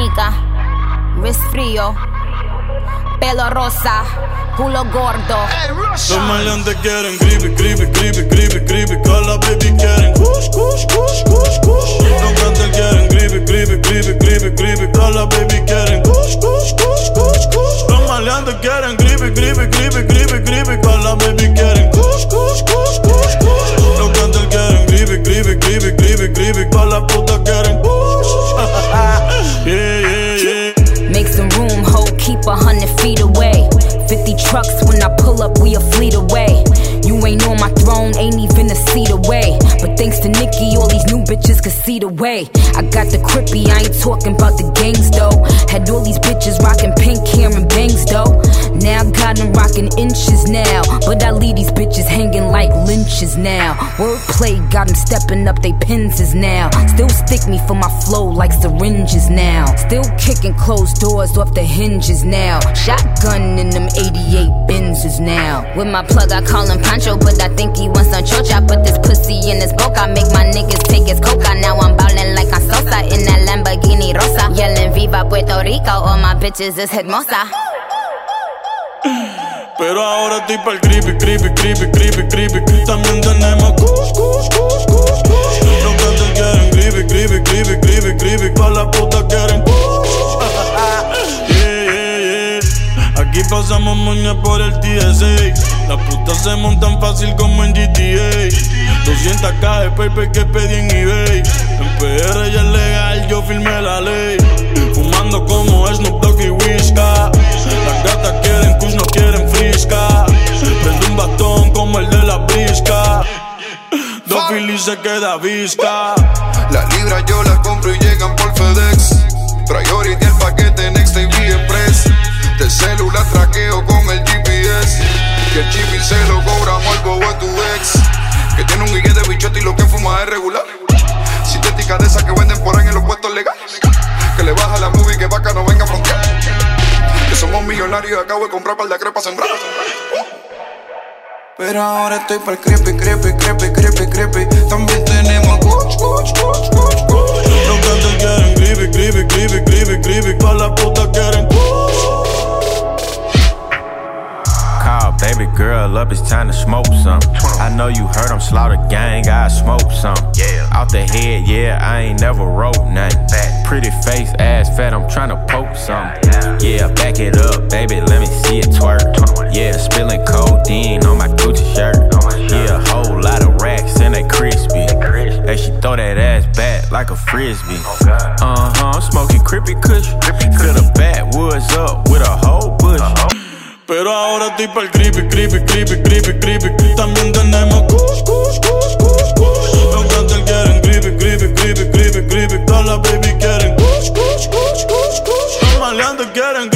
Dominica, wrist frío, pelo rosa, culo gordo. Los maleantes quieren creepy, creepy, creepy, creepy, creepy. Con la baby quieren kush, kush, kush, kush, kush. Los cantantes quieren creepy, creepy, creepy, creepy, creepy. Con la baby quieren kush, kush, kush, kush, kush. Los maleantes quieren creepy, creepy, creepy, creepy, creepy. Con la baby quieren kush, kush, kush, kush, kush. Los cantantes quieren creepy, creepy, creepy, creepy, creepy. Con la puta quieren kush. Yeah, yeah, yeah. Make some room, ho, keep 100 feet away. 50 trucks when I pull up, we a fleet away. You ain't on my throne, ain't even a seat away. But thanks to Nicki, all these new bitches could see the way. I got the crippy, I ain't talking about the gangs though. Had all these bitches rocking pink hair and bangs though. Now I got them rocking inches now. But I leave these bitches hanging like lynches now. Wordplay got them stepping up they penses now. Still stick me for my flow like syringes now. Still kicking closed doors off the hinges now. Shotgun in them 88 Benzes now. With my plug I call him Pancho, but I think he wants some chocha. Put this pussy in his boca, make my niggas take his coca. Now I'm ballin' like I'm Sosa in that Lamborghini Rosa. Yelling Viva Puerto Rico, all my bitches is hermosa. Pero ahora estoy pa'l creepy, creepy, creepy, creepy, creepy. También tenemos kush, kush, kush, kush, kush. Los cantantes quieren creepy, creepy, creepy, creepy, creepy. Con la puta quieren kush. Yeah, yeah, yeah. Aquí pasamos moña por el TSA. Las putas se montan fácil como en GTA. 200k de paper que pedí en eBay. En PR ya es legal, yo firmé la ley. Fumando como Snoop Dogg y Whisca. Las gatas quieren kush, no quieren frisca. Prendo un batón como el de la brisca. Dos Phillies se queda visca. Las libras yo las compro y llegan por FedEx. Priority el paquete Next TV Express. Del celular traqueo con el GPS. Que el chip se lo cobramos al bobo de tu ex. Que tiene un guille de bichote y lo que fuma es regular. Sintética de esas que venden por ahí en los puestos legales. Que le baja la movie que vaca no venga a frontear. Que somos millonarios y acabo de comprar par de crepas sembradas. Pero ahora estoy pa'l creepy, creepy, creepy, creepy, creepy. También tenemos kush, kush, kush, kush, kush. Los cantantes quieren creepy, creepy, creepy, creepy, creepy. Con la puta quieren kush. Call baby girl up, it's time to smoke some. I know you heard I'm Slaughter Gang, I smoke some. Out the head, yeah, I ain't never wrote nothing. Pretty face, ass fat, I'm tryna poke some. Yeah, back it up, baby, let me see it twerk. Yeah, spilling codeine on my Gucci shirt. Yeah, a whole lot of racks and they crispy. Hey, she throw that ass back like a frisbee. I'm smoking crippy kush. Fill the backwoods up with a whole bush. Pero ahora estoy pa'l creepy, creepy, creepy, creepy, creepy. También tenemos kush, kush, kush, kush, kush. Los cantantes quieren creepy, creepy, creepy, creepy, creepy. Todas las baby quieren kush, kush, kush, kush, kush. Los maleantes quieren